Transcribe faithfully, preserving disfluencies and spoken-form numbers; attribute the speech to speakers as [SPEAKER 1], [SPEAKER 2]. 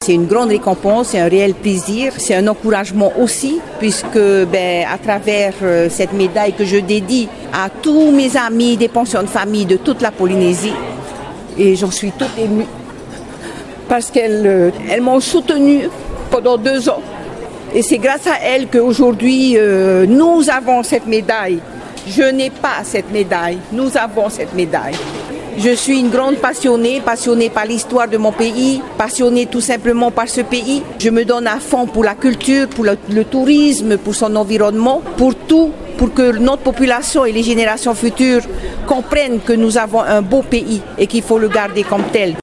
[SPEAKER 1] C'est une grande récompense, c'est un réel plaisir, c'est un encouragement aussi, puisque ben, à travers euh, cette médaille que je dédie à tous mes amis des pensions de famille de toute la Polynésie, et j'en suis toute émue, parce qu'elles euh, elles m'ont soutenue pendant deux ans. Et c'est grâce à elles qu'aujourd'hui, euh, nous avons cette médaille. Je n'ai pas cette médaille, nous avons cette médaille. Je suis une grande passionnée, passionnée par l'histoire de mon pays, passionnée tout simplement par ce pays. Je me donne à fond pour la culture, pour le, le tourisme, pour son environnement, pour tout, pour que notre population et les générations futures comprennent que nous avons un beau pays et qu'il faut le garder comme tel.